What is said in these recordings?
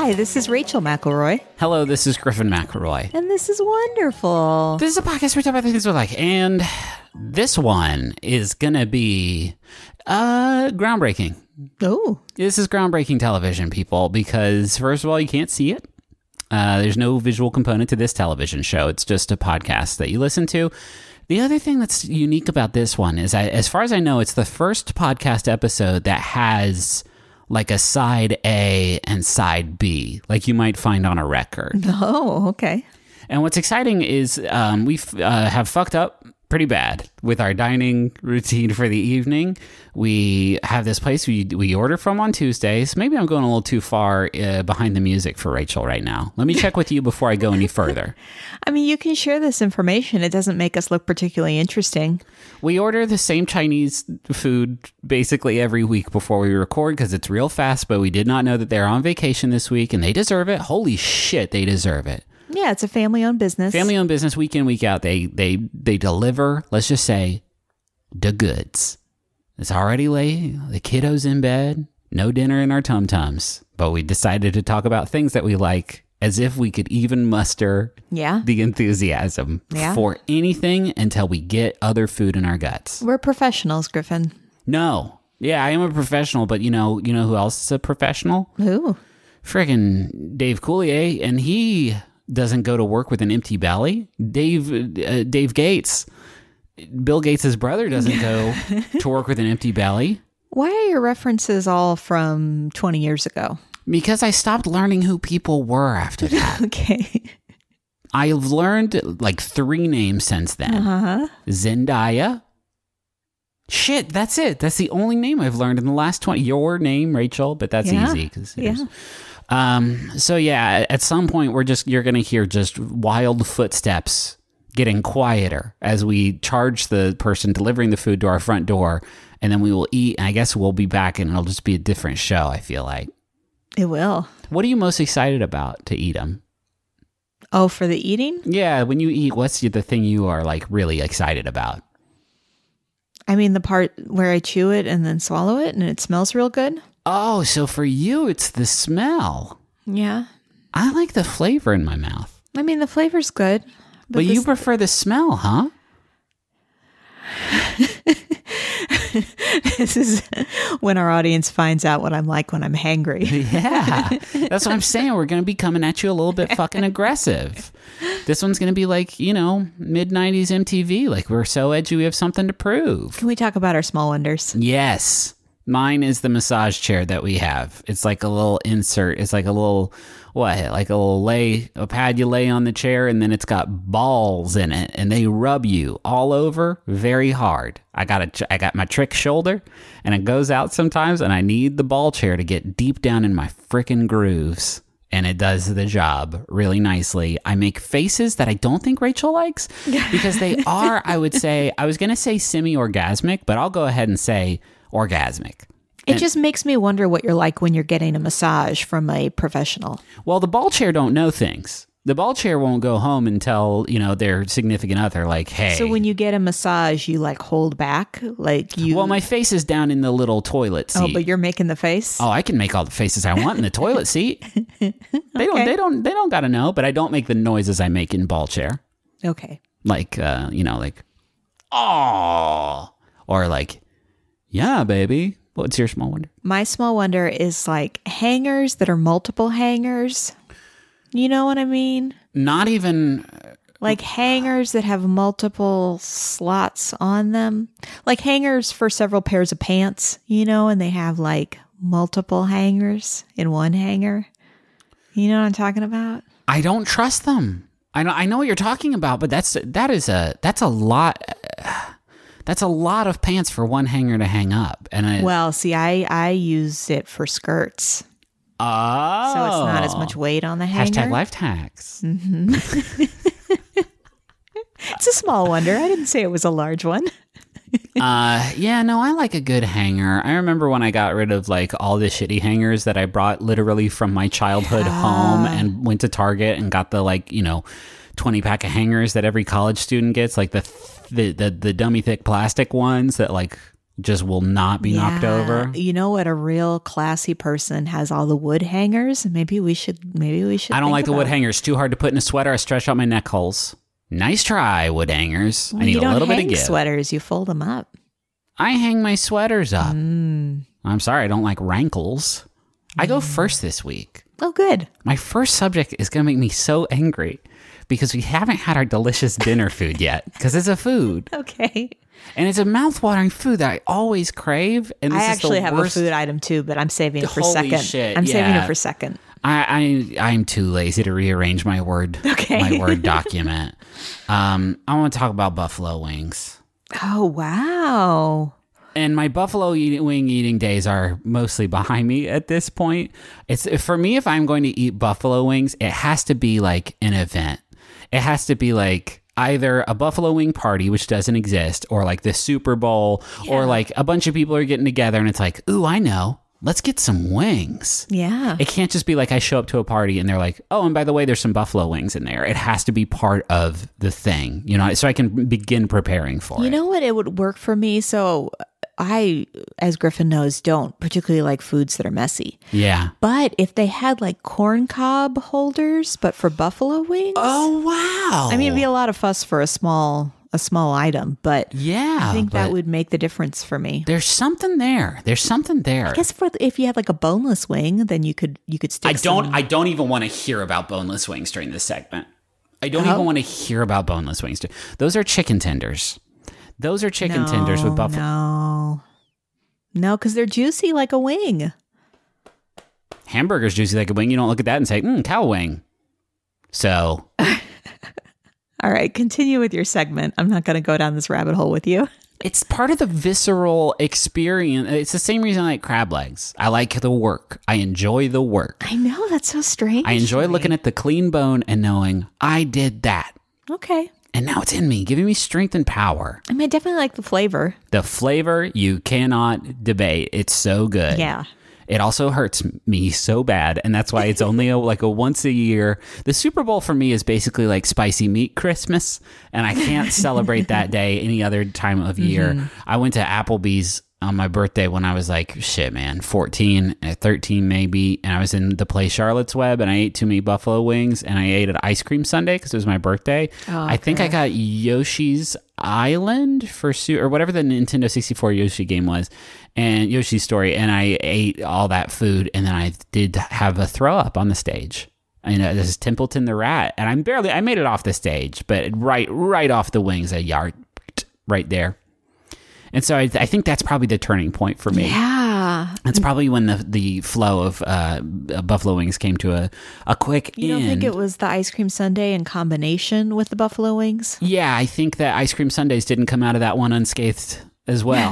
Hi, this is Rachel McElroy. Hello, this is Griffin McElroy. And this is wonderful. This is a podcast where we talk about things we like. And this one is going to be groundbreaking. Oh. This is groundbreaking television, people, because first of all, you can't see it. There's no visual component to this television show. It's just a podcast that you listen to. The other thing that's unique about this one is, as far as I know, it's the first podcast episode that has like a side A and side B, like you might find on a record. Oh, okay. And what's exciting is we have fucked up pretty bad with our dining routine for the evening. We have this place we order from on Tuesdays. Maybe I'm going a little too far behind the music for Rachel right now. Let me check with you before I go any further. I mean, you can share this information. It doesn't make us look particularly interesting. We order the same Chinese food basically every week before we record because it's real fast, but we did not know that they're on vacation this week and they deserve it. Holy shit, they deserve it. Yeah, it's a family-owned business. Family-owned business, week in, week out. They deliver, let's just say, the goods. It's already late. The kiddo's in bed. No dinner in our tum-tums. But we decided to talk about things that we like as if we could even muster the enthusiasm for anything until we get other food in our guts. We're professionals, Griffin. No. Yeah, I am a professional, but you know who else is a professional? Who? Friggin' Dave Coulier, and he doesn't go to work with an empty belly. Dave Gates, Bill Gates' brother, doesn't go to work with an empty belly. Why are your references all from 20 years ago? Because I stopped learning who people were after that. Okay. I've learned like 3 names since then. Uh-huh. Zendaya. Shit, that's it. That's the only name I've learned in the last 20. Your name, Rachel, but that's easy. So yeah, at some point you're going to hear just wild footsteps getting quieter as we charge the person delivering the food to our front door, and then we will eat, and I guess we'll be back and it'll just be a different show, I feel like. It will. What are you most excited about to eat them? Oh, for the eating? Yeah, when you eat, what's the thing you are like really excited about? I mean, the part where I chew it and then swallow it and it smells real good. Oh, so for you, it's the smell. Yeah. I like the flavor in my mouth. I mean, the flavor's good. But you prefer the smell, huh? This is when our audience finds out what I'm like when I'm hangry. Yeah. That's what I'm saying. We're going to be coming at you a little bit fucking aggressive. This one's going to be like, mid-90s MTV. Like, we're so edgy, we have something to prove. Can we talk about our small wonders? Yes. Mine is the massage chair that we have. It's like a little insert. It's like a little, a pad you lay on the chair, and then it's got balls in it, and they rub you all over very hard. I got my trick shoulder, and it goes out sometimes, and I need the ball chair to get deep down in my frickin' grooves. And it does the job really nicely. I make faces that I don't think Rachel likes because they are, I would say, I was going to say semi-orgasmic, but I'll go ahead and say orgasmic. It just makes me wonder what you're like when you're getting a massage from a professional. Well, the ball chair don't know things. The ball chair won't go home and tell, their significant other, like, hey. So when you get a massage, you like hold back? Well, my face is down in the little toilet seat. Oh, but you're making the face? Oh, I can make all the faces I want in the toilet seat. They don't got to know, but I don't make the noises I make in ball chair. Okay. Like, like, oh, or like, yeah, baby. What's your small wonder? My small wonder is like hangers that are multiple hangers. You know what I mean? Not even... Like hangers that have multiple slots on them. Like hangers for several pairs of pants, and they have like multiple hangers in one hanger. You know what I'm talking about? I don't trust them. I know what you're talking about, but that's a lot... That's a lot of pants for one hanger to hang up. Well, see, I use it for skirts. Oh. So it's not as much weight on the hanger. Hashtag life hacks. Mm-hmm. It's a small wonder. I didn't say it was a large one. I like a good hanger. I remember when I got rid of like all the shitty hangers that I brought literally from my childhood home and went to Target and got the 20 pack of hangers that every college student gets, like the dummy thick plastic ones that like just will not be knocked over. You know what? A real classy person has all the wood hangers. Maybe we should. I don't like the wood hangers. Too hard to put in a sweater. I stretch out my neck holes. Nice try, wood hangers. I need a little bit of give. Sweaters. You fold them up. I hang my sweaters up. I'm sorry, I don't like rankles. I go first this week. Oh, good. My first subject is going to make me so angry because we haven't had our delicious dinner food yet because it's a food. Okay. And it's a mouth-watering food that I always crave. And this I actually have a food item too, but I'm saving it for second. Shit, I'm saving it for second. I'm too lazy to rearrange my Word document. I want to talk about buffalo wings. Oh, wow. And my buffalo wing eating days are mostly behind me at this point. It's for me, if I'm going to eat buffalo wings, it has to be like an event. It has to be like either a buffalo wing party, which doesn't exist, or like the Super Bowl, or like a bunch of people are getting together and it's like, ooh, I know. Let's get some wings. Yeah. It can't just be like I show up to a party and they're like, oh, and by the way, there's some buffalo wings in there. It has to be part of the thing, you know, so I can begin preparing for it. You know what? It would work for me. So I, as Griffin knows, don't particularly like foods that are messy. Yeah. But if they had like corn cob holders, but for buffalo wings. Oh, wow. I mean, it'd be a lot of fuss for a small item, but yeah, I think that would make the difference for me. There's something there. I guess if you had like a boneless wing, then you could stick. I don't even want to hear about boneless wings during this segment. I don't even want to hear about boneless wings. Those are chicken tenders. Those are chicken tenders with buffalo. No, because they're juicy like a wing. Hamburger's juicy like a wing. You don't look at that and say, cow wing. So. All right, continue with your segment. I'm not going to go down this rabbit hole with you. It's part of the visceral experience. It's the same reason I like crab legs. I like the work. I enjoy the work. I know, that's so strange. I enjoy looking at the clean bone and knowing I did that. Okay. And now it's in me, giving me strength and power. I mean, I definitely like the flavor. The flavor, you cannot debate. It's so good. Yeah. It also hurts me so bad, and that's why it's only a once a year. The Super Bowl for me is basically like spicy meat Christmas, and I can't celebrate that day any other time of year. I went to Applebee's on my birthday when I was like, 14, 13 maybe, and I was in the place Charlotte's Web, and I ate too many buffalo wings, and I ate an ice cream sundae because it was my birthday. Oh, okay. I think I got Yoshi's Island or whatever the Nintendo 64 Yoshi game was, and Yoshi's Story, and I ate all that food, and then I did have a throw up on the stage. I know this is Templeton the Rat, and I made it off the stage, but right off the wings, a yard right there. And so I think that's probably the turning point for me. Yeah. That's probably when the flow of buffalo wings came to a quick end. You don't think it was the ice cream sundae in combination with the buffalo wings? Yeah, I think that ice cream sundaes didn't come out of that one unscathed as well.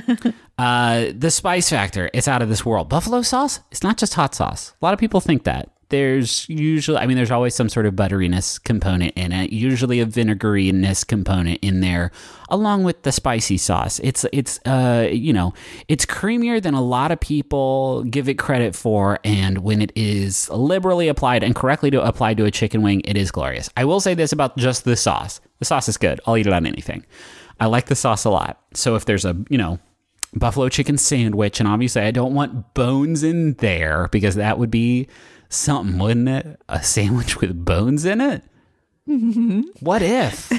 The spice factor, it's out of this world. Buffalo sauce, it's not just hot sauce. A lot of people think that. There's always some sort of butteriness component in it, usually a vinegariness component in there, along with the spicy sauce. It's creamier than a lot of people give it credit for, and when it is liberally applied and correctly applied to a chicken wing, it is glorious. I will say this about just the sauce. The sauce is good. I'll eat it on anything. I like the sauce a lot. So if there's a, buffalo chicken sandwich, and obviously I don't want bones in there because that would be something, wouldn't it? A sandwich with bones in it? What if?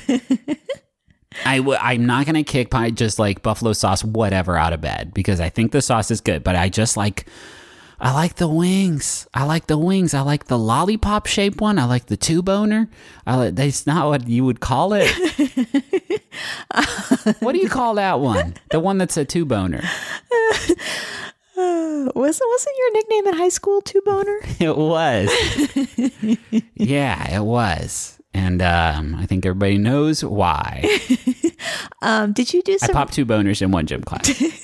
I'm not going to kick just like buffalo sauce, whatever, out of bed because I think the sauce is good, but I like the wings. I like the wings. I like the lollipop shaped one. I like the two-boner. That's not what you would call it. What do you call that one? The one that's a two-boner. Wasn't your nickname in high school two-boner? It was. Yeah, it was. And I think everybody knows why. Did you do I popped two boners in one gym class.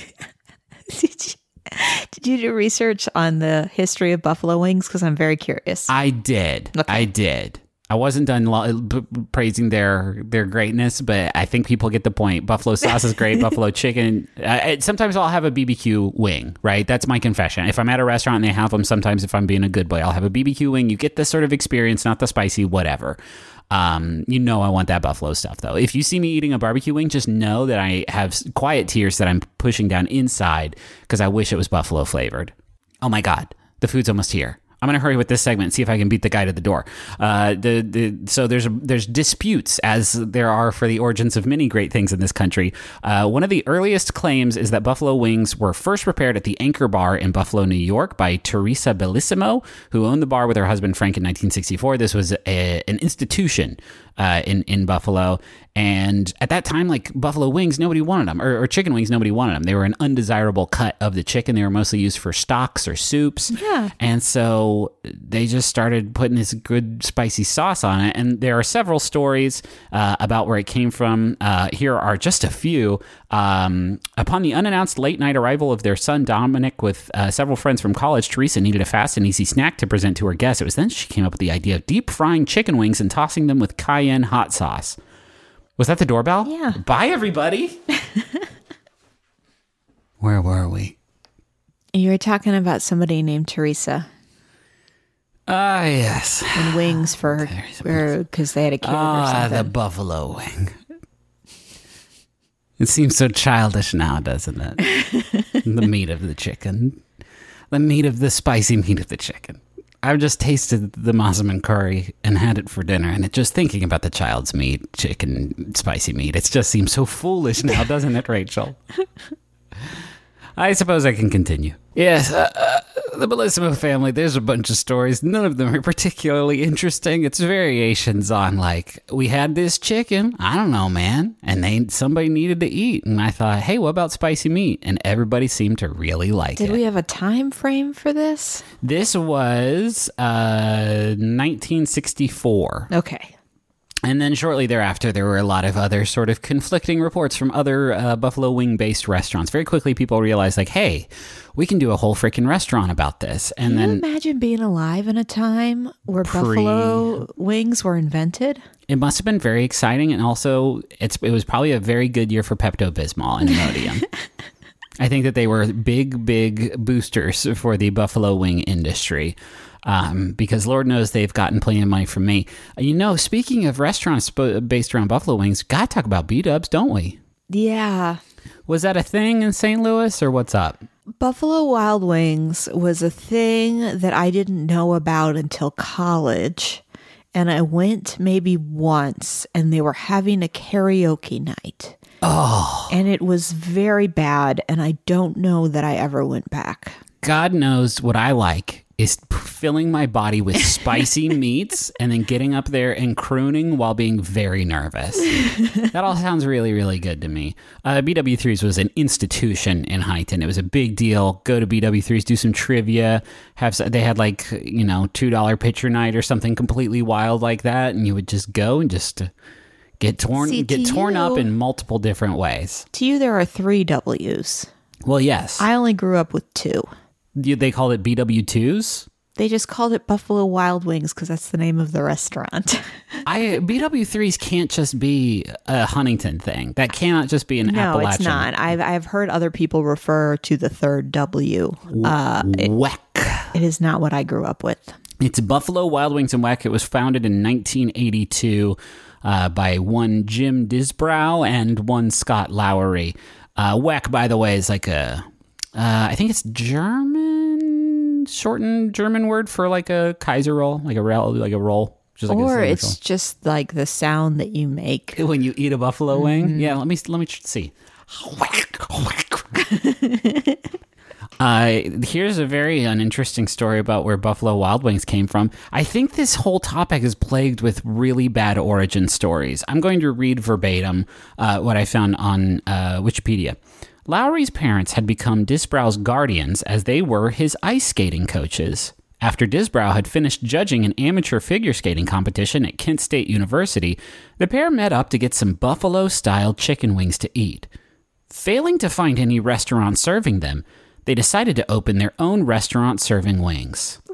Did you do research on the history of buffalo wings? Because I'm very curious. I did. Okay. I did. I wasn't done praising their greatness, but I think people get the point. Buffalo sauce is great. Buffalo chicken. Sometimes I'll have a BBQ wing, right? That's my confession. If I'm at a restaurant and they have them, sometimes if I'm being a good boy, I'll have a BBQ wing. You get this sort of experience, not the spicy, whatever. I want that buffalo stuff, though. If you see me eating a barbecue wing, just know that I have quiet tears that I'm pushing down inside because I wish it was buffalo flavored. Oh my God, the food's almost here. I'm going to hurry with this segment and see if I can beat the guy to the door. So there's disputes, as there are for the origins of many great things in this country. One of the earliest claims is that buffalo wings were first prepared at the Anchor Bar in Buffalo, New York by Teresa Bellissimo, who owned the bar with her husband Frank in 1964. This was an institution in Buffalo. And at that time, like buffalo wings, nobody wanted them, or chicken wings, nobody wanted them. They were an undesirable cut of the chicken. They were mostly used for stocks or soups. Yeah. And so they just started putting this good spicy sauce on it. And there are several stories about where it came from. Here are just a few. Upon the unannounced late night arrival of their son Dominic with several friends from college, Teresa needed a fast and easy snack to present to her guests. It was then she came up with the idea of deep frying chicken wings and tossing them with cayenne hot sauce. Was that the doorbell? Yeah. Bye, everybody. Where were we? You were talking about somebody named Teresa. Ah, yes. And wings for her, because they had a kid or something. The buffalo wing. It seems so childish now, doesn't it? The meat of the chicken. The meat of the spicy meat of the chicken. I've just tasted the massaman curry and had it for dinner, and just thinking about the child's meat, chicken, spicy meat, it just seems so foolish now, doesn't it, Rachel? I suppose I can continue. Yes, the Bellissimo family, there's a bunch of stories. None of them are particularly interesting. It's variations on, like, we had this chicken. I don't know, man. And somebody needed to eat. And I thought, hey, what about spicy meat? And everybody seemed to really like it. Did we have a time frame for this? This was 1964. Okay. And then shortly thereafter, there were a lot of other sort of conflicting reports from other buffalo wing-based restaurants. Very quickly, people realized, like, hey, we can do a whole freaking restaurant about this. And Can then you imagine being alive in a time where buffalo wings were invented? It must have been very exciting. And also, it was probably a very good year for Pepto-Bismol and Imodium. I think that they were big boosters for the buffalo wing industry. Because Lord knows they've gotten plenty of money from me. Speaking of restaurants based around buffalo wings, gotta talk about B-dubs, don't we? Yeah. Was that a thing in St. Louis, or what's up? Buffalo Wild Wings was a thing that I didn't know about until college. And I went maybe once, and they were having a karaoke night. Oh. And it was very bad, and I don't know that I ever went back. God knows what I like is filling my body with spicy meats and then getting up there and crooning while being very nervous. That all sounds really, really good to me. BW3's was an institution in Huntington. It was a big deal. Go to BW3's, do some trivia. They had $2 pitcher night or something completely wild like that, and you would just go and just get torn up in multiple different ways. To you, there are 3 W's. Well, yes. I only grew up with 2. They called it BW2s? They just called it Buffalo Wild Wings because that's the name of the restaurant. BW3s can't just be a Huntington thing. That cannot just be an Appalachian. No, it's not. I've heard other people refer to the third W. WEC. It is not what I grew up with. It's Buffalo Wild Wings and WEC. It was founded in 1982 by one Jim Disbrow and one Scott Lowery. WEC, by the way, is like I think it's shortened German word for like a Kaiser roll, like a roll. Or it's just like the sound that you make when you eat a buffalo wing. Yeah, let me see. Here's a very uninteresting story about where Buffalo Wild Wings came from. I think this whole topic is plagued with really bad origin stories. I'm going to read verbatim what I found on Wikipedia. Lowry's parents had become Disbrow's guardians as they were his ice skating coaches. After Disbrow had finished judging an amateur figure skating competition at Kent State University, the pair met up to get some buffalo-style chicken wings to eat. Failing to find any restaurant serving them, they decided to open their own restaurant serving wings.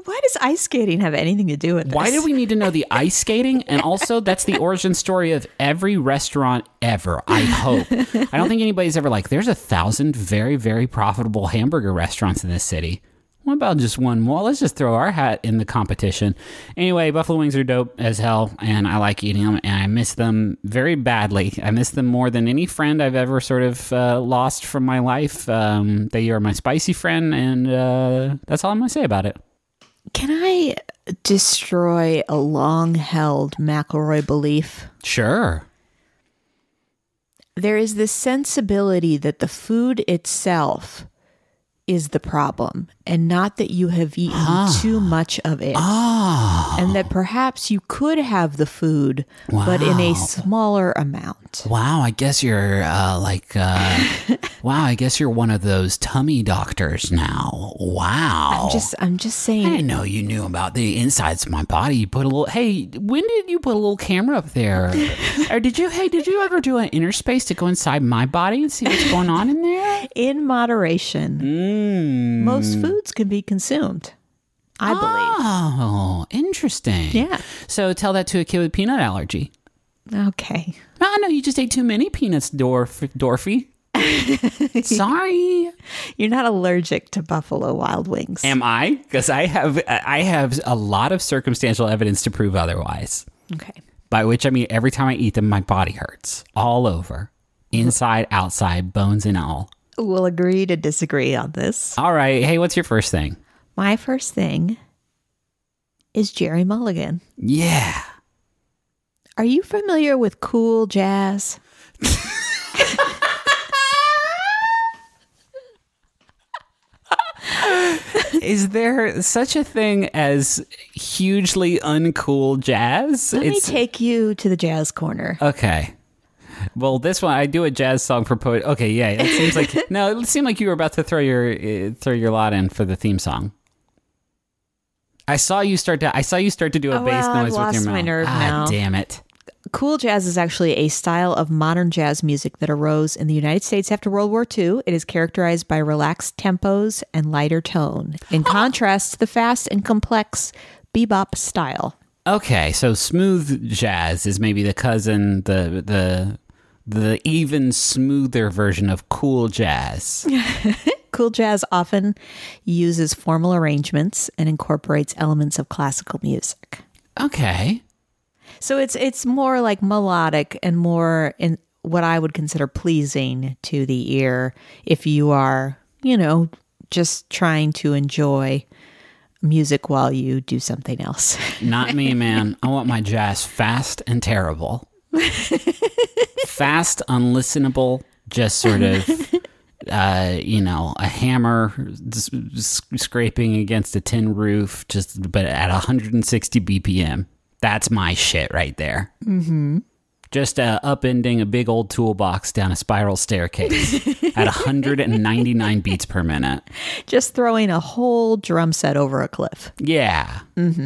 Why does ice skating have anything to do with this? Why do we need to know the ice skating? And also, that's the origin story of every restaurant ever, I hope. I don't think anybody's ever like, there's 1,000 very, very profitable hamburger restaurants in this city. What about just one more? Let's just throw our hat in the competition. Anyway, buffalo wings are dope as hell, and I like eating them, and I miss them very badly. I miss them more than any friend I've ever sort of lost from my life. They are my spicy friend, and that's all I'm going to say about it. Can I destroy a long-held McElroy belief? Sure. There is this sensibility that the food itself is the problem, and not that you have eaten too much of it. And that perhaps you could have the food, but in a smaller amount. Wow, I guess you're wow, I guess you're one of those tummy doctors now. Wow. I'm just saying. I didn't know you knew about the insides of my body. You put a little, hey, when did you put a little camera up there? Or did you ever do an inner space to go inside my body and see what's going on in there? In moderation. Most foods can be consumed, I believe. Oh, interesting. Yeah. So tell that to a kid with peanut allergy. Okay. Oh, no, you just ate too many peanuts, Dorothy. Sorry. You're not allergic to Buffalo Wild Wings. Am I? Because I have a lot of circumstantial evidence to prove otherwise. Okay. By which I mean every time I eat them, my body hurts. All over. Inside, outside, bones and all. We'll agree to disagree on this. All right. Hey, what's your first thing? My first thing is Jerry Mulligan. Yeah. Are you familiar with cool jazz? Is there such a thing as hugely uncool jazz? Let me take you to the jazz corner. Okay. Well, this one, I do a jazz song for poet. Okay, yeah. It seems like no. It seemed like you were about to throw your lot in for the theme song. I saw you start to do a bass noise with your mouth. I've lost my nerve now. Damn it. Cool jazz is actually a style of modern jazz music that arose in the United States after World War II. It is characterized by relaxed tempos and lighter tone, in contrast to the fast and complex bebop style. Okay, so smooth jazz is maybe the cousin, the even smoother version of cool jazz. Cool jazz often uses formal arrangements and incorporates elements of classical music. Okay. So it's more like melodic and more in what I would consider pleasing to the ear if you are, just trying to enjoy music while you do something else. Not me, man. I want my jazz fast and terrible. Fast, unlistenable, just sort of, a hammer scraping against a tin roof, but at 160 BPM. That's my shit right there. Mm-hmm. Just upending a big old toolbox down a spiral staircase at 199 beats per minute. Just throwing a whole drum set over a cliff. Yeah. Mm-hmm.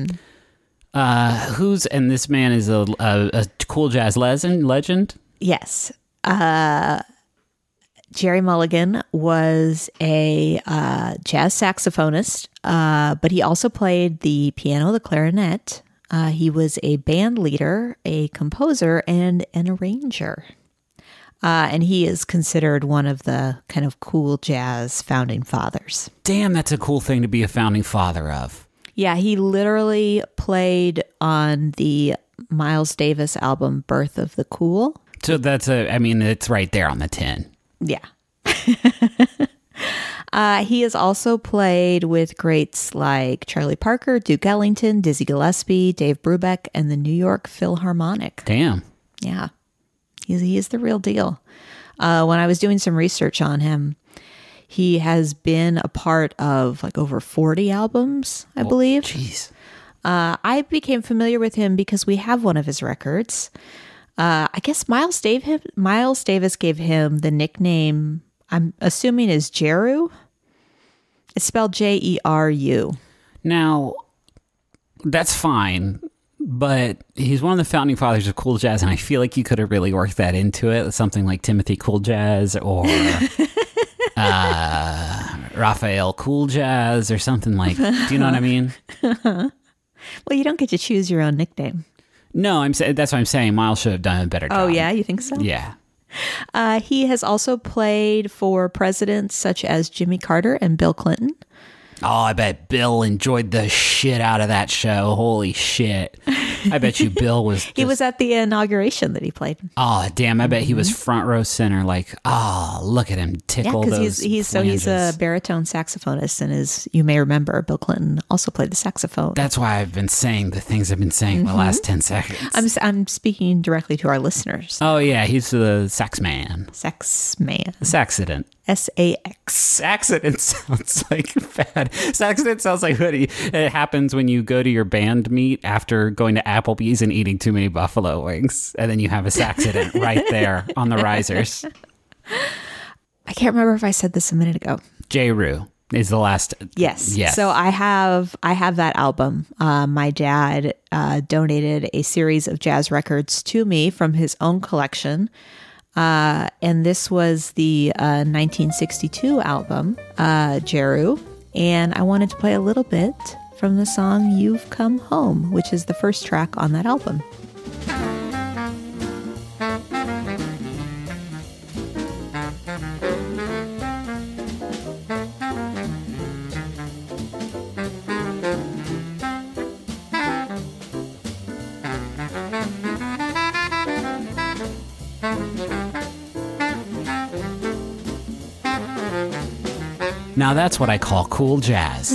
And this man is a cool jazz legend? Yes. Jerry Mulligan was a jazz saxophonist, but he also played the piano, the clarinet. He was a band leader, a composer, and an arranger. And he is considered one of the kind of cool jazz founding fathers. Damn, that's a cool thing to be a founding father of. Yeah, he literally played on the Miles Davis album, Birth of the Cool. So it's right there on the tin. Yeah. He has also played with greats like Charlie Parker, Duke Ellington, Dizzy Gillespie, Dave Brubeck, and the New York Philharmonic. Damn. Yeah. He is the real deal. When I was doing some research on him, he has been a part of like over 40 albums, I believe. Jeez. I became familiar with him because we have one of his records. I guess Miles Davis gave him the nickname, I'm assuming is Jeru. It's spelled Jeru. Now, that's fine, but he's one of the founding fathers of cool jazz, and I feel like you could have really worked that into it. Something like Timothy Cool Jazz or Raphael Cool Jazz or something like, do you know what I mean? Well, you don't get to choose your own nickname. No, that's what I'm saying. Miles should have done a better job. Oh, yeah? You think so? Yeah. He has also played for presidents such as Jimmy Carter and Bill Clinton. Oh, I bet Bill enjoyed the shit out of that show. Holy shit. I bet you Bill was He was at the inauguration that he played. Oh, damn. I bet he was front row center, like, look at him tickle those he's flanges. a baritone saxophonist, and as you may remember, Bill Clinton also played the saxophone. That's why I've been saying the things I've been saying for the last 10 seconds. I'm speaking directly to our listeners. Oh, yeah. He's the sax man. Sax man. Saxident. S-A-X. Accident sounds like bad. Accident sounds like it happens when you go to your band meet after going to Applebee's and eating too many buffalo wings, and then you have a accident right there on the risers. I can't remember if I said this a minute ago. J. Rue is the last. Yes. So I have that album. My dad donated a series of jazz records to me from his own collection. And this was the 1962 album, Jeru. And I wanted to play a little bit from the song You've Come Home, which is the first track on that album. Now that's what I call cool jazz.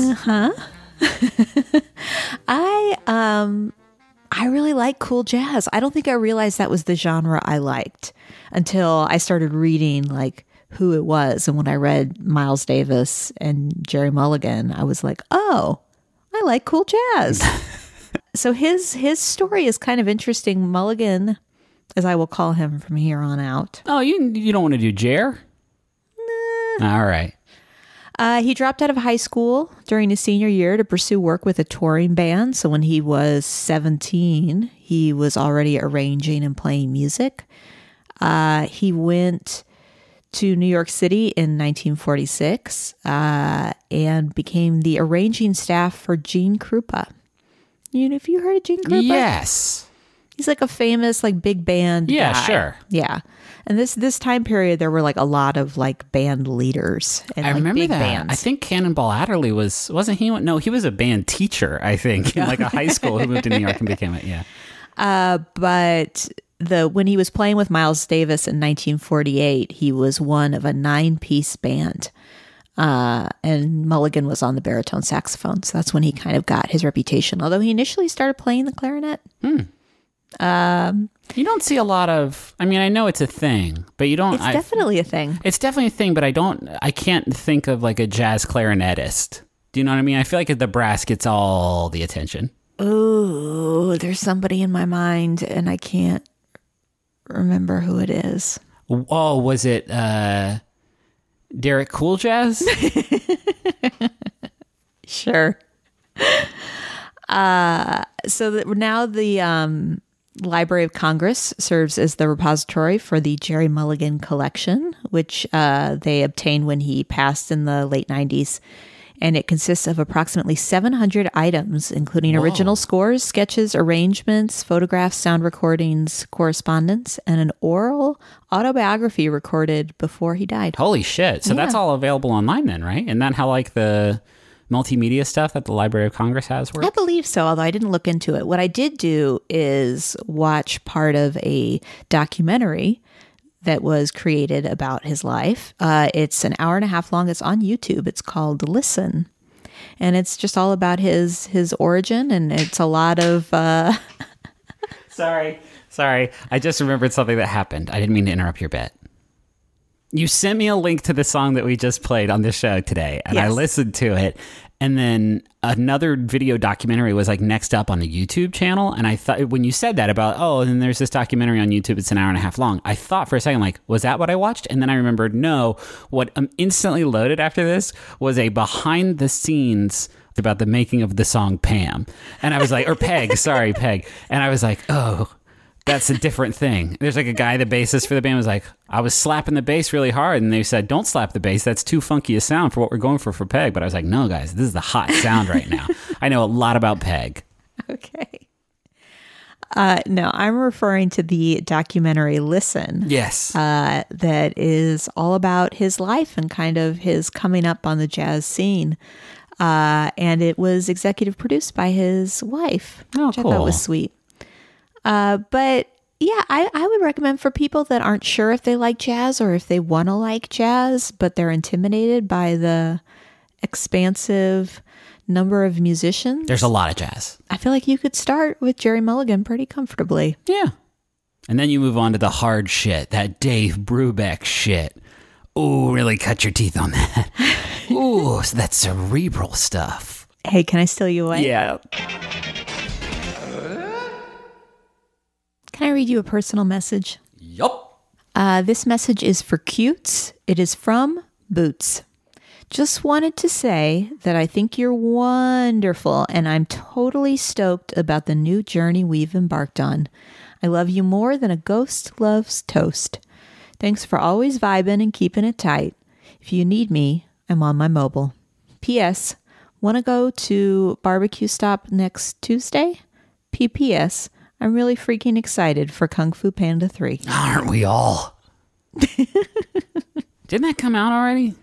I really like cool jazz. I don't think I realized that was the genre I liked until I started reading like who it was. And when I read Miles Davis and Jerry Mulligan, I was like, oh, I like cool jazz. So his story is kind of interesting. Mulligan, as I will call him from here on out. Oh, you don't want to do Jer? Nah. All right. He dropped out of high school during his senior year to pursue work with a touring band. So when he was 17, he was already arranging and playing music. He went to New York City in 1946 and became the arranging staff for Gene Krupa. Have you heard of Gene Krupa? Yes. He's like a famous like big band guy. Yeah, sure. Yeah. And this time period, there were like a lot of like band leaders and I remember big that. bands. I think Cannonball Adderley wasn't he? No, he was a band teacher, I think, in like a high school who moved to New York and became it. Yeah. But when he was playing with Miles Davis in 1948, he was one of a 9-piece band. And Mulligan was on the baritone saxophone. So that's when he kind of got his reputation. Although he initially started playing the clarinet. You don't see a lot of, I mean, I know it's a thing, but you don't. It's definitely a thing. It's definitely a thing, but I can't think of like a jazz clarinetist. Do you know what I mean? I feel like the brass gets all the attention. Oh, there's somebody in my mind and I can't remember who it is. Oh, was it Derek Cool Jazz? Sure. So now the Library of Congress serves as the repository for the Jerry Mulligan collection, which they obtained when he passed in the late 90s. And it consists of approximately 700 items, including original scores, sketches, arrangements, photographs, sound recordings, correspondence, and an oral autobiography recorded before he died. Holy shit. So that's all available online then, right? Isn't that how like the multimedia stuff that the Library of Congress has works? I believe so, although I didn't look into it. What I did do is watch part of a documentary that was created about his life. It's an hour and a half long. It's on YouTube. It's called Listen. And it's just all about his origin, and it's a lot of... Sorry. I just remembered something that happened. I didn't mean to interrupt your bet. You sent me a link to the song that we just played on the show today, and I listened to it. And then another video documentary was like next up on the YouTube channel. And I thought when you said that about, and then there's this documentary on YouTube, it's an hour and a half long. I thought for a second, like, was that what I watched? And then I remembered, no, what instantly loaded after this was a behind the scenes about the making of the song Pam. And I was like, or Peg, sorry, Peg. And I was like, oh, That's a different thing. There's like a guy, the bassist for the band was like, I was slapping the bass really hard. And they said, don't slap the bass. That's too funky a sound for what we're going for Peg. But I was like, no, guys, this is the hot sound right now. I know a lot about Peg. Okay. No, I'm referring to the documentary Listen. Yes. That is all about his life and kind of his coming up on the jazz scene. And it was executive produced by his wife, which I thought was sweet. But yeah, I would recommend for people that aren't sure if they like jazz or if they want to like jazz, but they're intimidated by the expansive number of musicians. There's a lot of jazz. I feel like you could start with Jerry Mulligan pretty comfortably. Yeah. And then you move on to the hard shit, that Dave Brubeck shit. Ooh, really cut your teeth on that. Ooh, so that's cerebral stuff. Hey, can I steal you away? Yeah. Can I read you a personal message? Yup. This message is for Cutes. It is from Boots. Just wanted to say that I think you're wonderful, and I'm totally stoked about the new journey we've embarked on. I love you more than a ghost loves toast. Thanks for always vibing and keeping it tight. If you need me, I'm on my mobile. P.S. Want to go to barbecue stop next Tuesday? P.P.S. I'm really freaking excited for Kung Fu Panda 3. Aren't we all? Didn't that come out already?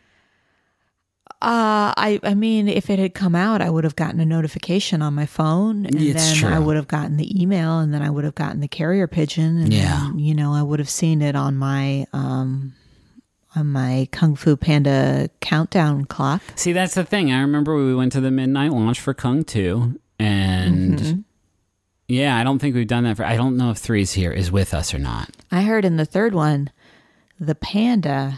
I mean, if it had come out, I would have gotten a notification on my phone, and then true. I would have gotten the email, and then I would have gotten the carrier pigeon, and then, I would have seen it on my Kung Fu Panda countdown clock. See, that's the thing. I remember we went to the midnight launch for Kung 2, and yeah, I don't think we've done that I don't know if 3's here is with us or not. I heard in the third one, the panda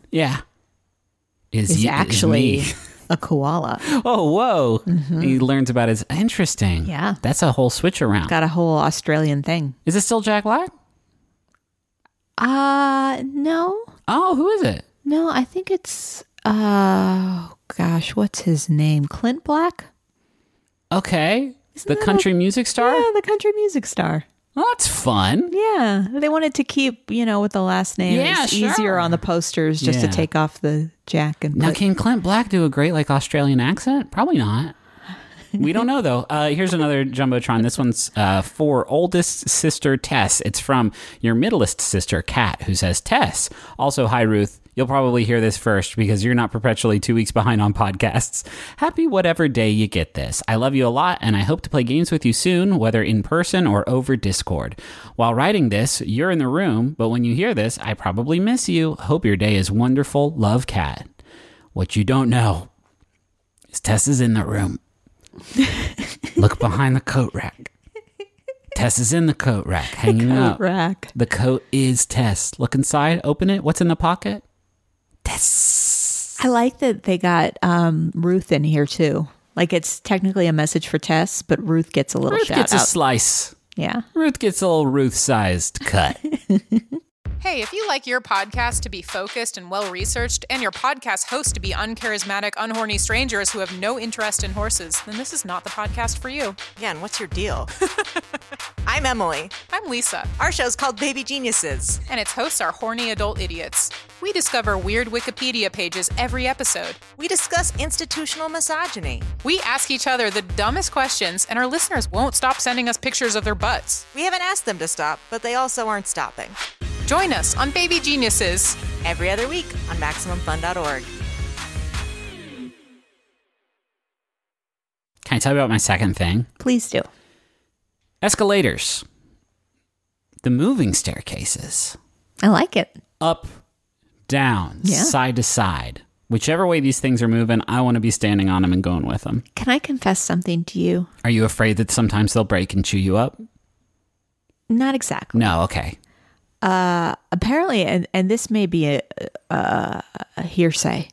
is actually a koala. Oh, whoa. He learns about his... Interesting. Yeah. That's a whole switch around. Got a whole Australian thing. Is it still Jack Black? No. Oh, who is it? No, I think it's... gosh, what's his name? Clint Black? Okay. The country music star? Yeah, the country music star. Well, that's fun. Yeah. They wanted to keep, with the last name. Yeah, It's easier on the posters just to take off the Jack. And now, can Clint Black do a great Australian accent? Probably not. We don't know, though. Here's another Jumbotron. This one's for oldest sister Tess. It's from your middleest sister, Kat, who says, Tess. Also, hi, Ruth. You'll probably hear this first because you're not perpetually 2 weeks behind on podcasts. Happy whatever day you get this. I love you a lot, and I hope to play games with you soon, whether in person or over Discord. While writing this, you're in the room, but when you hear this, I probably miss you. Hope your day is wonderful. Love, Kat. What you don't know is Tess is in the room. Look behind the coat rack. Tess is in the coat rack, hanging out. Rack. The coat is Tess. Look inside, open it. What's in the pocket? Tess. I like that they got Ruth in here too. Like it's technically a message for Tess, but Ruth gets a little Ruth shout gets out. a slice. Yeah. Ruth gets a little Ruth-sized cut. Hey, if you like your podcast to be focused and well-researched, and your podcast host to be uncharismatic, unhorny strangers who have no interest in horses, then this is not the podcast for you. Yeah, and what's your deal? I'm Emily. I'm Lisa. Our show's called Baby Geniuses. And its hosts are horny adult idiots. We discover weird Wikipedia pages every episode. We discuss institutional misogyny. We ask each other the dumbest questions, and our listeners won't stop sending us pictures of their butts. We haven't asked them to stop, but they also aren't stopping. Join us on Baby Geniuses. Every other week on MaximumFun.org. Can I tell you about my second thing? Please do. Escalators. The moving staircases. I like it. Up, down, side to side. Whichever way these things are moving, I want to be standing on them and going with them. Can I confess something to you? Are you afraid that sometimes they'll break and chew you up? Not exactly. No, okay. Apparently, and this may be a hearsay,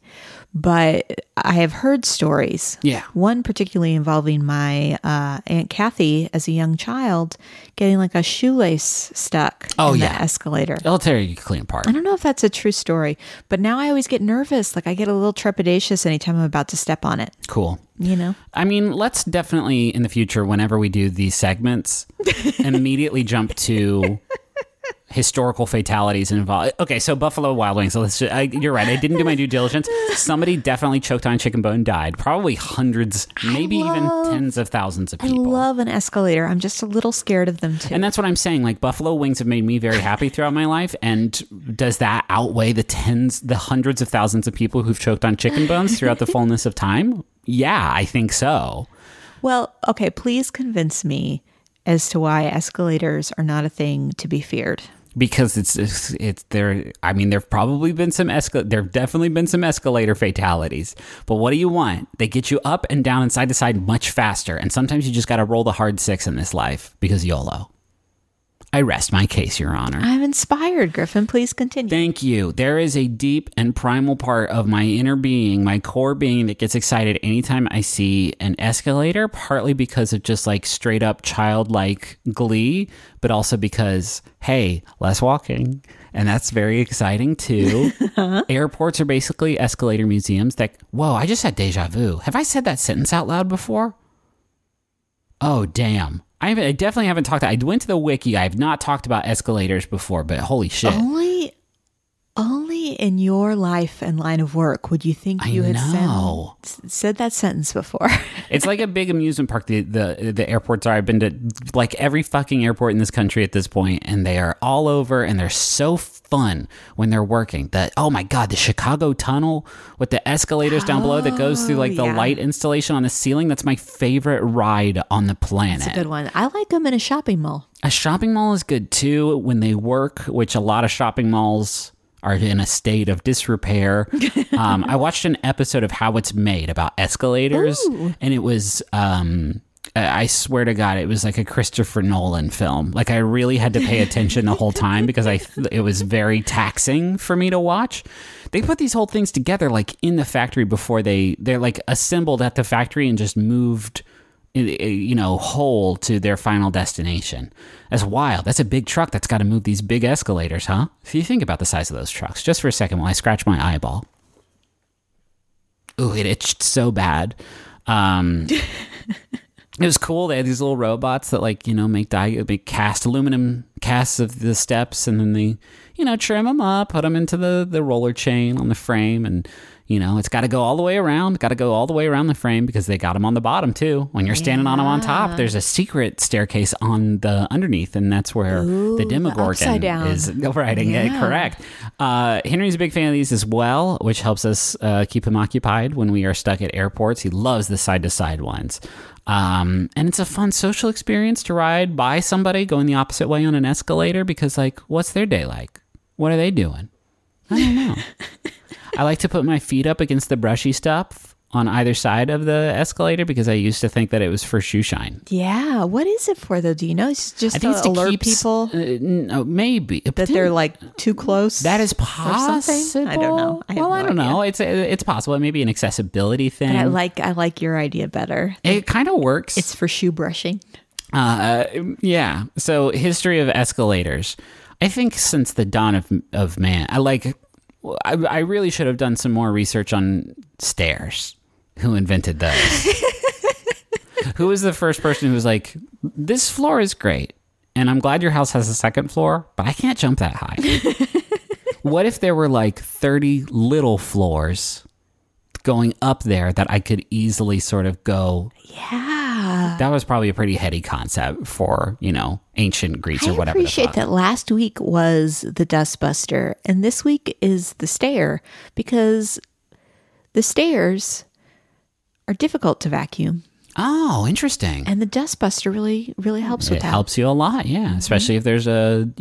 but I have heard stories. Yeah. One particularly involving my Aunt Kathy as a young child getting like a shoelace stuck in the escalator. It'll tear you clean apart. I don't know if that's a true story, but now I always get nervous. Like I get a little trepidatious anytime I'm about to step on it. Cool. You know? I mean, let's definitely in the future, whenever we do these segments, immediately jump to historical fatalities involved. Okay, so Buffalo Wild Wings. So you're right. I didn't do my due diligence. Somebody definitely choked on chicken bone, died. Probably hundreds, maybe even tens of thousands of people. I love an escalator. I'm just a little scared of them too. And that's what I'm saying. Like Buffalo Wings have made me very happy throughout my life. And does that outweigh the hundreds of thousands of people who've choked on chicken bones throughout the fullness of time? Yeah, I think so. Well, okay, please convince me as to why escalators are not a thing to be feared. Because it's there. I mean, there've probably been there've definitely been some escalator fatalities. But what do you want? They get you up and down and side to side much faster. And sometimes you just got to roll the hard 6 in this life because YOLO. I rest my case, Your Honor. I'm inspired, Griffin. Please continue. Thank you. There is a deep and primal part of my inner being, my core being, that gets excited anytime I see an escalator, partly because of just like straight up childlike glee, but also because, hey, less walking. And that's very exciting too. Airports are basically escalator museums that, whoa, I just had deja vu. Have I said that sentence out loud before? Oh, damn. I definitely haven't talked. I went to the wiki. I have not talked about escalators before, but holy shit. Only in your life and line of work would you think you had said that sentence before. It's like a big amusement park. The airports are. I've been to like every fucking airport in this country at this point, and they are all over, and they're so fun when they're working. Oh my God, the Chicago Tunnel with the escalators down below that goes through like the light installation on the ceiling. That's my favorite ride on the planet. It's a good one. I like them in a shopping mall. A shopping mall is good too when they work, which a lot of shopping malls are in a state of disrepair. I watched an episode of How It's Made about escalators. Ooh. And it was, I swear to God, it was like a Christopher Nolan film. Like I really had to pay attention the whole time because it was very taxing for me to watch. They put these whole things together like in the factory before they're like assembled at the factory and just moved whole to their final destination. That's wild. That's a big truck that's got to move these big escalators, huh? If you think about the size of those trucks, just for a second while I scratch my eyeball. Ooh, it itched so bad. It was cool. They had these little robots that make cast aluminum casts of the steps, and then they, trim them up, put them into the roller chain on the frame, and it's got to go all the way around, the frame because they got them on the bottom too. When you're standing on them on top, there's a secret staircase on the underneath, and that's where the Demogorgon is riding it. Correct. Henry's a big fan of these as well, which helps us keep him occupied when we are stuck at airports. He loves the side-to-side ones. And it's a fun social experience to ride by somebody going the opposite way on an escalator because, like, what's their day like? What are they doing? I don't know. I like to put my feet up against the brushy stuff on either side of the escalator because I used to think that it was for shoe shine. Yeah. What is it for, though? Do you know? It's just to alert people? No, maybe. That they're like too close? That is possible. I don't know. I don't know. It's possible. It may be an accessibility thing. But I like your idea better. It kind of works. It's for shoe brushing. Yeah. So history of escalators. I think since the dawn of man, I really should have done some more research on stairs. Who invented those? Who was the first person who was like, this floor is great, and I'm glad your house has a second floor, but I can't jump that high. What if there were like 30 little floors going up there that I could easily sort of go? Yeah. That was probably a pretty heady concept for, ancient Greece or whatever. I appreciate that last week was the dustbuster and this week is the stair, because the stairs are difficult to vacuum. Oh, interesting. And the dustbuster really, really helps with that. It helps you a lot, yeah. Especially if there's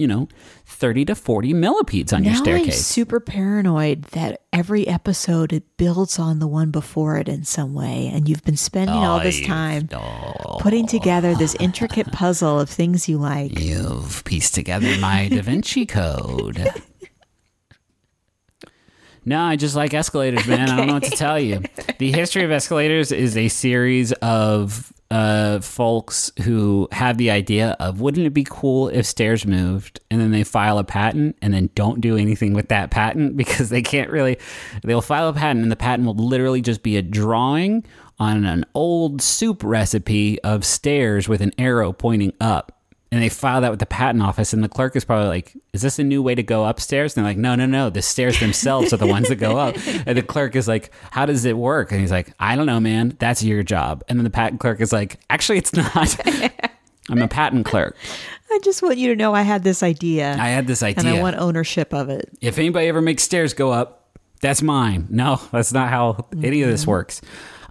30 to 40 millipedes on your staircase. I'm super paranoid that every episode it builds on the one before it in some way. And you've been spending all this time putting together this intricate puzzle of things you like. You've pieced together my Da Vinci Code. No, I just like escalators, man. I don't know what to tell you. The history of escalators is a series of folks who have the idea of, wouldn't it be cool if stairs moved? And then they file a patent and then don't do anything with that patent because they can't really. They'll file a patent and the patent will literally just be a drawing on an old soup recipe of stairs with an arrow pointing up. And they file that with the patent office, and the clerk is probably like, is this a new way to go upstairs? And they're like, no, the stairs themselves are the ones that go up. And the clerk is like, how does it work? And he's like, I don't know, man. That's your job. And then the patent clerk is like, actually, it's not. I'm a patent clerk. I just want you to know I had this idea. And I want ownership of it. If anybody ever makes stairs go up, that's mine. No, that's not how any of this works.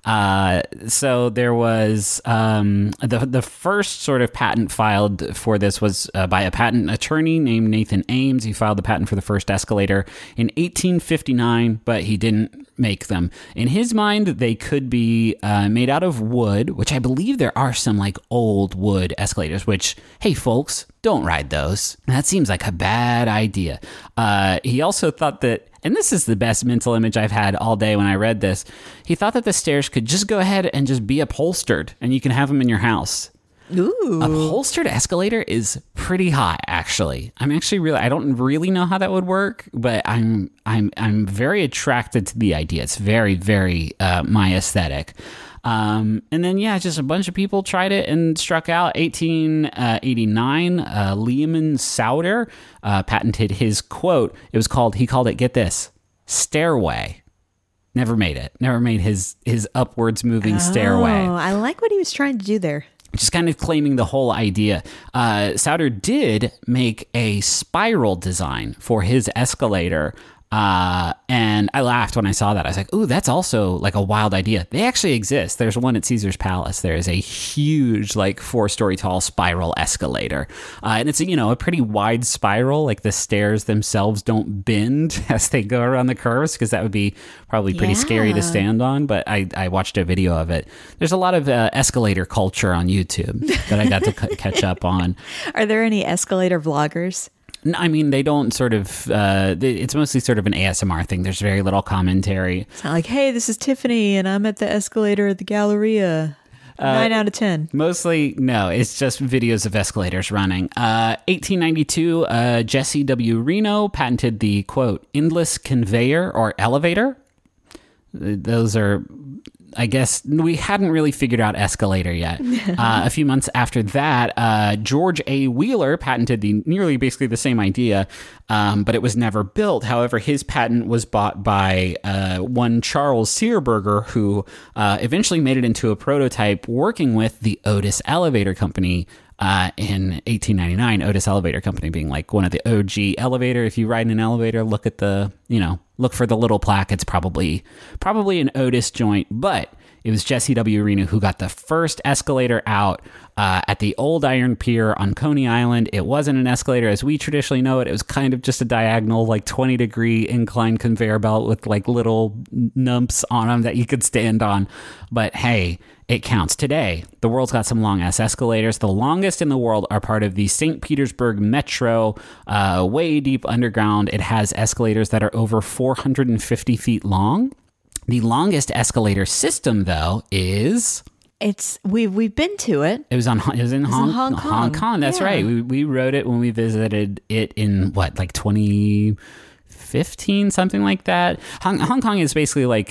So there was the first sort of patent filed for this was by a patent attorney named Nathan Ames. He filed the patent for the first escalator in 1859, but he didn't make them. In his mind, they could be made out of wood, which I believe there are some like old wood escalators, which, hey folks, don't ride those. That seems like a bad idea. He also thought that, and this is the best mental image I've had all day when I read this, he thought that the stairs could just go ahead and just be upholstered and you can have them in your house. Ooh. Upholstered escalator is pretty hot, actually. I don't really know how that would work, but I'm very attracted to the idea. It's very, very my aesthetic. And then, just a bunch of people tried it and struck out. 1889, Lehman Sauter patented his quote. He called it, get this, stairway. Never made it. Never made his upwards moving stairway. Oh, I like what he was trying to do there. Just kind of claiming the whole idea. Sauter did make a spiral design for his escalator. And I laughed when I saw that. I was like, ooh, that's also like a wild idea. They actually exist. There's one at Caesar's Palace. There is a huge, like 4-story tall spiral escalator. And it's, a pretty wide spiral. Like the stairs themselves don't bend as they go around the curves because that would be probably pretty scary to stand on. But I watched a video of it. There's a lot of escalator culture on YouTube that I got to catch up on. Are there any escalator vloggers? I mean, they don't sort of, it's mostly sort of an ASMR thing. There's very little commentary. It's not like, hey, this is Tiffany and I'm at the escalator at the Galleria. 9 out of 10. Mostly, no, it's just videos of escalators running. 1892, Jesse W. Reno patented the, quote, endless conveyor or elevator. Those are, I guess, we hadn't really figured out escalator yet. A few months after that, George A. Wheeler patented nearly basically the same idea, but it was never built. However, his patent was bought by one Charles Searberger, who eventually made it into a prototype working with the Otis Elevator Company in 1899. Otis Elevator Company being like one of the OG elevator. If you ride in an elevator, look at look for the little plaque. It's probably an Otis joint, but it was Jesse W. Reno who got the first escalator out at the Old Iron Pier on Coney Island. It wasn't an escalator as we traditionally know it. It was kind of just a diagonal, like 20-degree inclined conveyor belt with like little numps on them that you could stand on. But hey, it counts. Today, the world's got some long-ass escalators. The longest in the world are part of the St. Petersburg Metro, way deep underground. It has escalators that are over 450 feet long. The longest escalator system, though, is... We've been to it. It was in Hong Kong. That's right. We rode it when we visited it in, 2015, something like that. Hong Kong is basically like...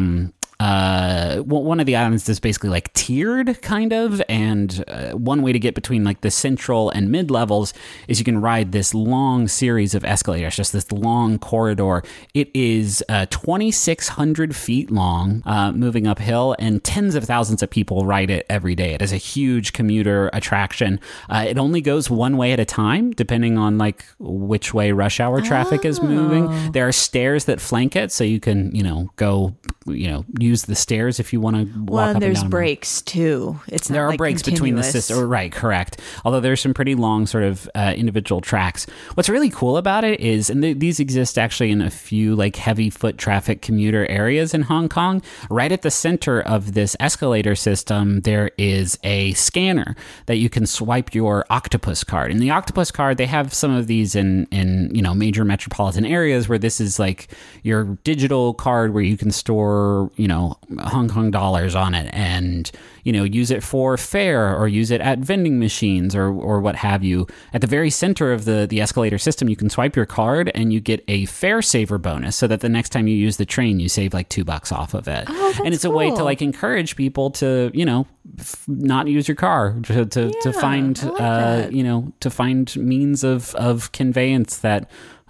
one of the islands is basically like tiered kind of, and one way to get between like the central and mid levels is you can ride this long series of escalators, just this long corridor. It is 2,600 feet long, moving uphill, and tens of thousands of people ride it every day. It is a huge commuter attraction. It only goes one way at a time, depending on like which way rush hour traffic is moving. There are stairs that flank it, so you can, go, use the stairs if you want to walk Well, up and and there's down. breaks too. It's There not are like breaks between the continuous. system. Right, correct. Although there's some pretty long sort of individual tracks. What's really cool about it is, and these exist actually in a few like heavy foot traffic commuter areas in Hong Kong, right at the center of this escalator system, there is a scanner that you can swipe your Octopus card. And the Octopus card, they have some of these in major metropolitan areas where this is like your digital card where you can store, Hong Kong dollars on it and, use it for fare or use it at vending machines or what have you. At the very center of the escalator system, you can swipe your card and you get a fare saver bonus so that the next time you use the train, you save like $2 off of it. Oh, that's and it's a way to cool. like encourage people to, not use your car to find, I like that. to find means of conveyance that,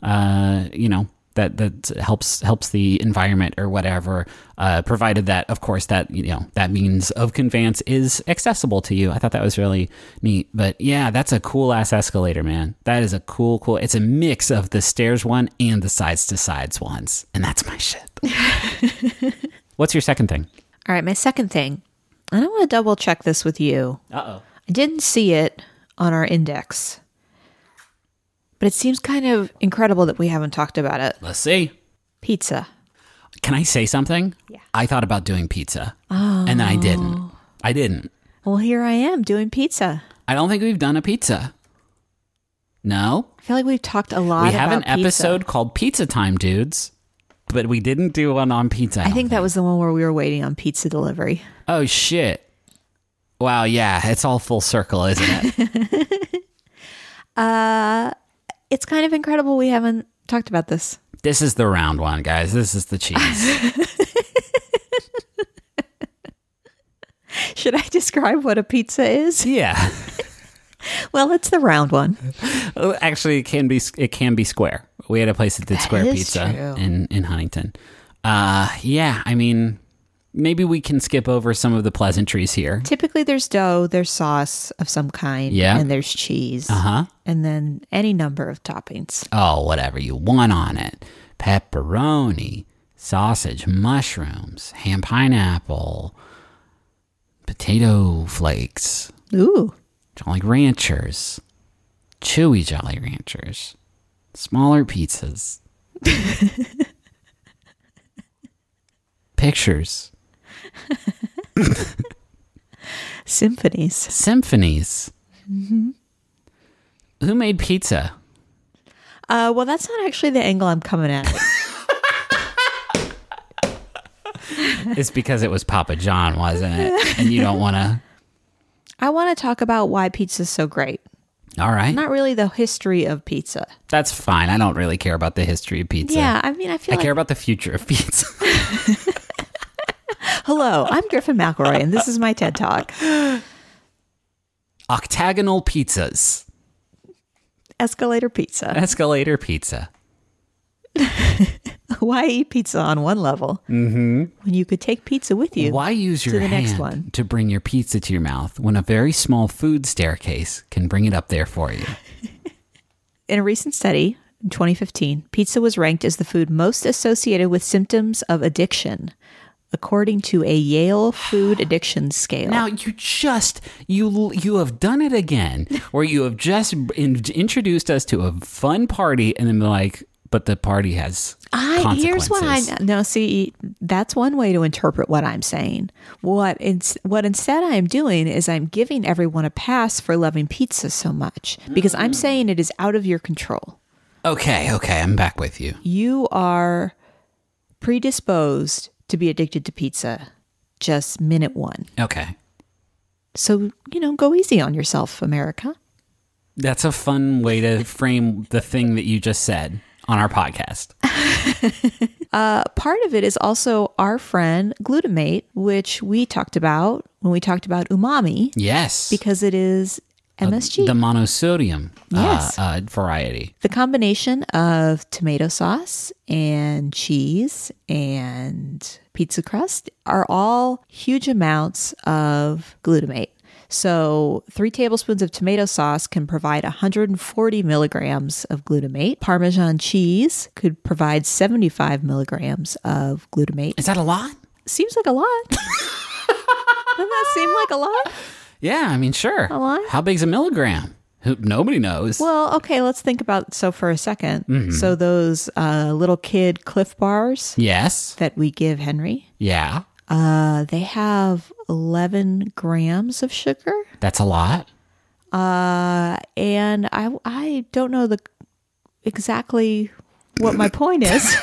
that helps the environment or whatever, provided that, of course, that that means of conveyance is accessible to you. I thought that was really neat. But yeah, that's a cool ass escalator, man. That is a cool. It's a mix of the stairs one and the sides to sides ones, and that's my shit. What's your second thing? All right, my second thing. I don't want to double check this with you. Uh-oh. I didn't see it on our index, but it seems kind of incredible that we haven't talked about it. Let's see. Pizza. Can I say something? Yeah. I thought about doing pizza, and then I didn't. Well, here I am doing pizza. I don't think we've done a pizza. No? I feel like we've talked a lot We about have an pizza. episode called Pizza Time, dudes, but we didn't do one on pizza. I think that was the one where we were waiting on pizza delivery. Oh, shit. Wow, yeah, it's all full circle, isn't it? It's kind of incredible we haven't talked about this. This is the round one, guys. This is the cheese. Should I describe what a pizza is? Yeah. Well, it's the round one. Actually, it can be square. We had a place that did square is pizza true. in Huntington. Yeah, I mean, maybe we can skip over some of the pleasantries here. Typically, there's dough, there's sauce of some kind, Yeah. and there's cheese, Uh-huh. and then any number of toppings. Oh, whatever you want on it. Pepperoni, sausage, mushrooms, ham pineapple, potato flakes, Ooh, Jolly Ranchers, chewy Jolly Ranchers, smaller pizzas, pictures, symphonies. symphonies. Mm-hmm. Who made pizza? Well, that's not actually the angle I'm coming at. It's because it was Papa John, wasn't it? And you don't want to. I want to talk about why pizza's so great. All right. Not really the history of pizza. That's fine. I don't really care about the history of pizza. Yeah, I mean, I feel I like... care about the future of pizza. Hello, I'm Griffin McElroy, and this is my TED Talk. Octagonal pizzas. Escalator pizza. Escalator pizza. Why eat pizza on one level when you could take pizza with you? Why use your the next hand one. to bring your pizza to your mouth when a very small food staircase can bring it up there for you? In a recent study in 2015, pizza was ranked as the food most associated with symptoms of addiction, according to a Yale food addiction scale. Now you have done it again, where you have just introduced us to a fun party and then be like, but the party has consequences. Here's what see, that's one way to interpret what I'm saying. What instead I'm doing is I'm giving everyone a pass for loving pizza so much because I'm saying it is out of your control. Okay, I'm back with you. You are predisposed to be addicted to pizza just minute one. Okay. So, go easy on yourself, America. That's a fun way to frame the thing that you just said on our podcast. Part of it is also our friend glutamate, which we talked about when we talked about umami, Yes. because it is MSG. The monosodium Yes. variety. The combination of tomato sauce and cheese and pizza crust are all huge amounts of glutamate. So 3 tablespoons of tomato sauce can provide 140 milligrams of glutamate. Parmesan cheese could provide 75 milligrams of glutamate. Is that a lot? seems like a lot. Doesn't that seem like a lot? Yeah, I mean, sure. A lot? How big's a milligram? Nobody knows. Well, okay, let's think about for a second. So those little kid Cliff Bars Yes. that we give Henry, Yeah. they have 11 grams of sugar. That's a lot. And I don't know exactly what my point is.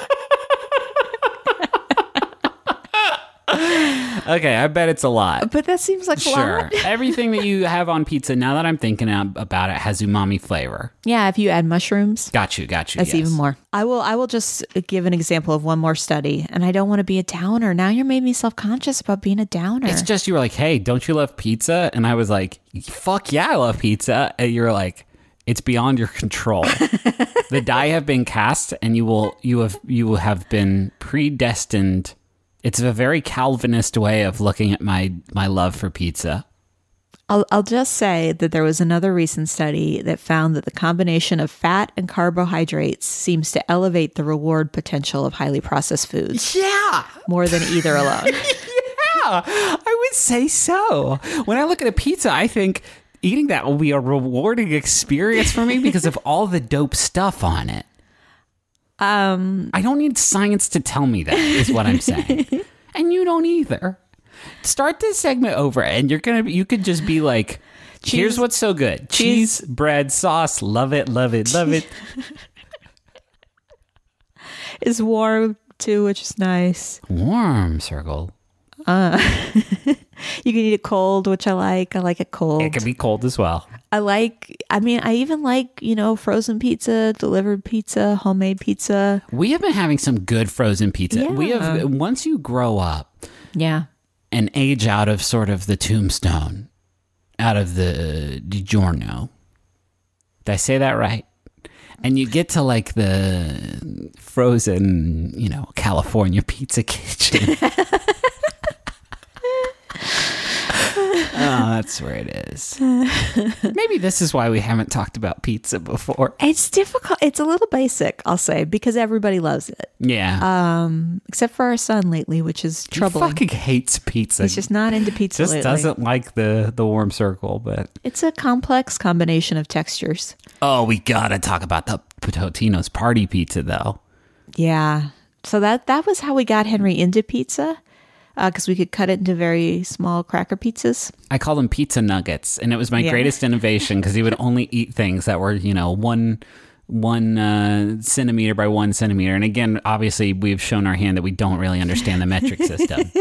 Okay, I bet it's a lot. But that seems like a Sure. lot. Everything that you have on pizza, now that I'm thinking about it, has umami flavor. Yeah, if you add mushrooms, Got you. that's yes. even more. I will just give an example of one more study, and I don't want to be a downer. Now you're making me self-conscious about being a downer. It's just you were like, hey, don't you love pizza? And I was like, fuck yeah, I love pizza. And you were like, it's beyond your control. The die have been cast, and you will have been predestined. It's a very Calvinist way of looking at my love for pizza. I'll just say that there was another recent study that found that the combination of fat and carbohydrates seems to elevate the reward potential of highly processed foods Yeah. more than either alone. Yeah, I would say so. When I look at a pizza, I think eating that will be a rewarding experience for me because of all the dope stuff on it. I don't need science to tell me that, is what I'm saying. And you don't either. Start this segment over and you could just be like, here's what's so good. Cheese, bread, sauce, love it, love it, love it. It's warm too, which is nice. Warm circle. You can eat it cold, which I like. I like it cold. It can be cold as well. I even like, frozen pizza, delivered pizza, homemade pizza. We have been having some good frozen pizza. Yeah. We have, once you grow up Yeah. and age out of sort of the tombstone, out of the DiGiorno. Did I say that right? And you get to like the frozen, California pizza kitchen. Oh, that's where it is. Maybe this is why we haven't talked about pizza before. It's difficult. It's a little basic, I'll say, because everybody loves it. Yeah. Except for our son lately, which is He troubling. fucking hates pizza. He's just not into pizza Just lately. doesn't like the warm circle, but It's a complex combination of textures. oh, we gotta talk about the Totino's party pizza though. Yeah. So that was how we got Henry into pizza, because we could cut it into very small cracker pizzas. I call them pizza nuggets, and it was my greatest innovation because he would only eat things that were, one centimeter by 1 centimeter. And again, obviously, we've shown our hand that we don't really understand the metric system.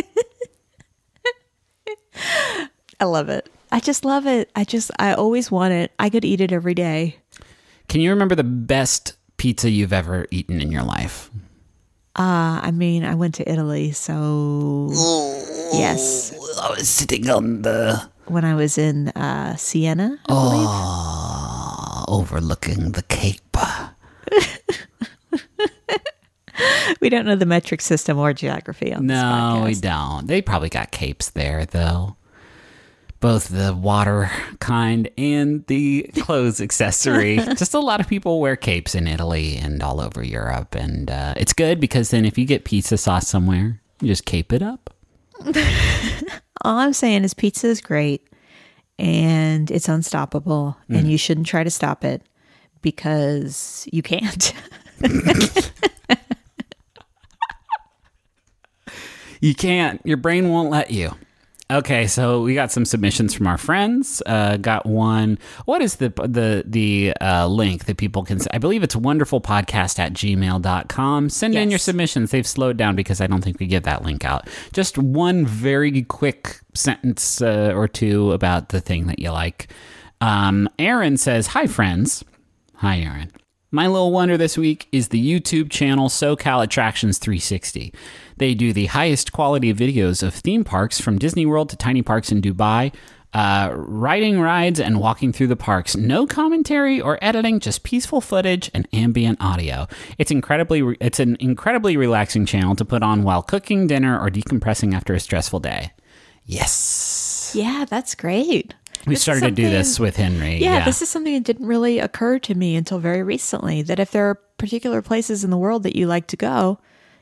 I love it. I just love it. I always want it. I could eat it every day. Can you remember the best pizza you've ever eaten in your life? I went to Italy, so yes. I was sitting on the When I was in Siena, I overlooking the Cape. believe. We don't know the metric system or geography on this podcast. No, we don't. They probably got capes there, though. Both the water kind and the clothes accessory. Just a lot of people wear capes in Italy and all over Europe. And it's good because then if you get pizza sauce somewhere, you just cape it up. All I'm saying is pizza is great and it's unstoppable and you shouldn't try to stop it because you can't. You can't. Your brain won't let you. Okay, so we got some submissions from our friends. Got one. What is the link that people can say? I believe it's wonderfulpodcast@gmail.com. Send in Yes. your submissions. They've slowed down because I don't think we give that link out. Just one very quick sentence or two about the thing that you like. Aaron says, "Hi, friends." Hi, Aaron. My little wonder this week is the YouTube channel SoCal Attractions 360. They do the highest quality videos of theme parks from Disney World to tiny parks in Dubai, riding rides and walking through the parks. No commentary or editing, just peaceful footage and ambient audio. It's an incredibly relaxing channel to put on while cooking dinner or decompressing after a stressful day. Yes. Yeah, that's great. We This is started to do this something- with Henry. Yeah, this is something that didn't really occur to me until very recently, that if there are particular places in the world that you like to go,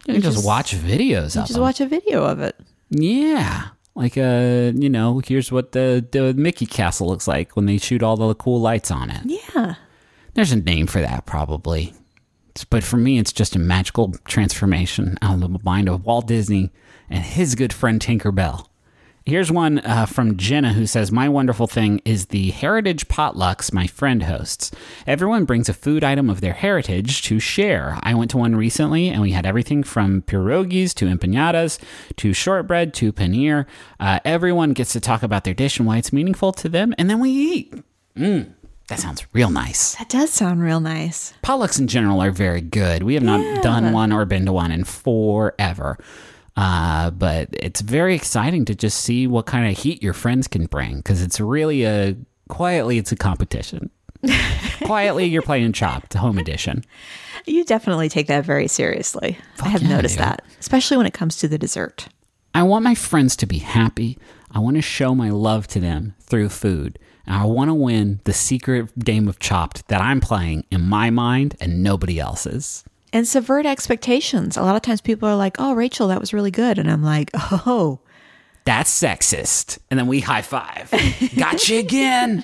You can just watch videos of Just them. watch a video of it. Yeah. Like, here's what the Mickey Castle looks like when they shoot all the cool lights on it. Yeah. There's a name for that, probably. But for me, it's just a magical transformation out of the mind of Walt Disney and his good friend Tinker Bell. Here's one from Jenna who says, my wonderful thing is the heritage potlucks my friend hosts. Everyone brings a food item of their heritage to share. I went to one recently and we had everything from pierogies to empanadas to shortbread to paneer. Everyone gets to talk about their dish and why it's meaningful to them, and then we eat. That sounds real nice. That does sound real nice. Potlucks in general are very good. We have not done one or been to one in forever. But it's very exciting to just see what kind of heat your friends can bring, because it's really quietly it's a competition. Quietly you're playing Chopped, home edition. You definitely take that very seriously. Fuck I have yeah, noticed dude. that, especially when it comes to the dessert. I want my friends to be happy. I want to show my love to them through food. And I want to win the secret game of Chopped that I'm playing in my mind and nobody else's. And subvert expectations. A lot of times people are like, oh, Rachel, that was really good. And I'm like, oh. That's sexist. And then we high five. Gotcha again.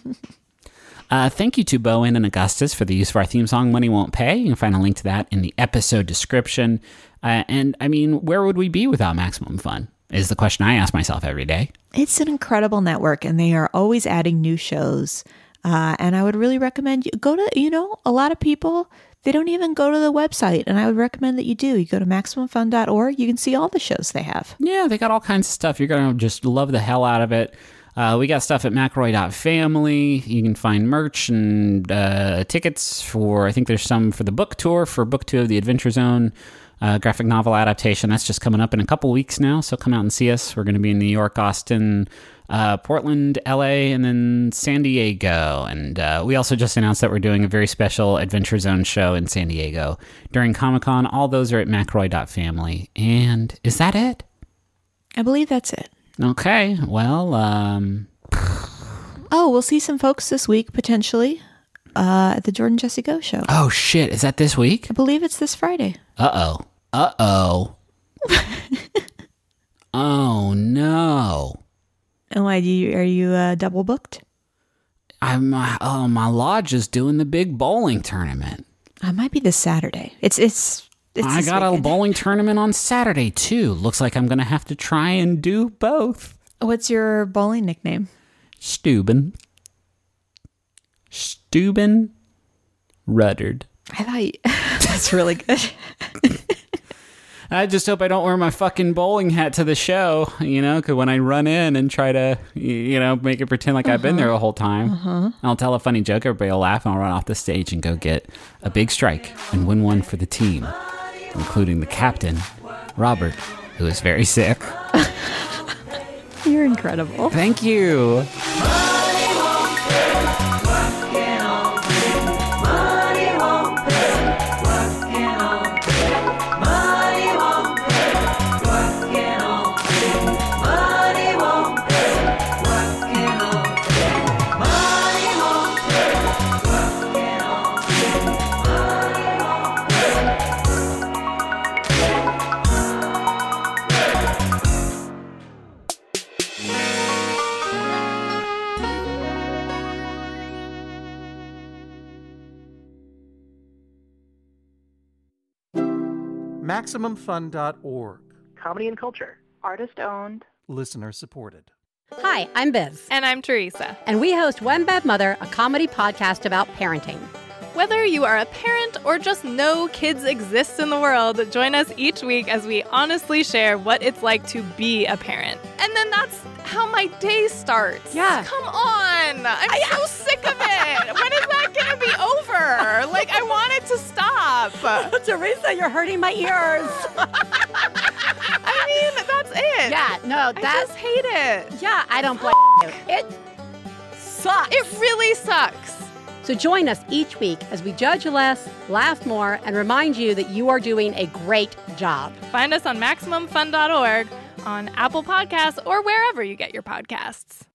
Thank you to Bowen and Augustus for the use of our theme song, Money Won't Pay. You can find a link to that in the episode description. And I mean, where would we be without Maximum Fun? Is the question I ask myself every day. It's an incredible network, and they are always adding new shows. And I would really recommend you go to, a lot of people, they don't even go to the website. And I would recommend that you do. You go to MaximumFun.org. You can see all the shows they have. Yeah, they got all kinds of stuff. You're going to just love the hell out of it. We got stuff at McElroy.family. You can find merch and tickets for, I think there's some for the book tour, for book 2 of the Adventure Zone graphic novel adaptation. That's just coming up in a couple weeks now, so come out and see us. We're going to be in New York, Austin, Portland, LA, and then San Diego. And we also just announced that we're doing a very special Adventure Zone show in San Diego during Comic-Con. All those are at McElroy.family. And is that it? I believe that's it. Okay, well, Oh, we'll see some folks this week, potentially, at the Jordan Jesse Go show. oh shit, is that this week? I believe it's this Friday. Uh-oh. Oh, no. Oh, are you double booked? My lodge is doing the big bowling tournament. It might be this Saturday. It's I this got a weekend. bowling tournament on Saturday, too. Looks like I'm going to have to try and do both. What's your bowling nickname? Steuben Ruddard. I thought that's really good. I just hope I don't wear my fucking bowling hat to the show, because when I run in and try to, make it pretend like I've been there the whole time, I'll tell a funny joke, everybody will laugh, and I'll run off the stage and go get a big strike and win one for the team, including the captain, Robert, who is very sick. You're incredible. Thank you. MaximumFun.org. Comedy and culture. Artist owned. Listener supported. Hi, I'm Biz. And I'm Teresa. And we host One Bad Mother, a comedy podcast about parenting. Whether you are a parent or just know kids exist in the world, join us each week as we honestly share what it's like to be a parent. And then that's how my day starts. Yeah. Come on. I'm so sick of it. When is that going to be over? Like, I want it to stop. Teresa, you're hurting my ears. I mean, that's it. Yeah, no, I just hate it. Yeah, I don't blame you. It sucks. It really sucks. So join us each week as we judge less, laugh more, and remind you that you are doing a great job. Find us on MaximumFun.org, on Apple Podcasts, or wherever you get your podcasts.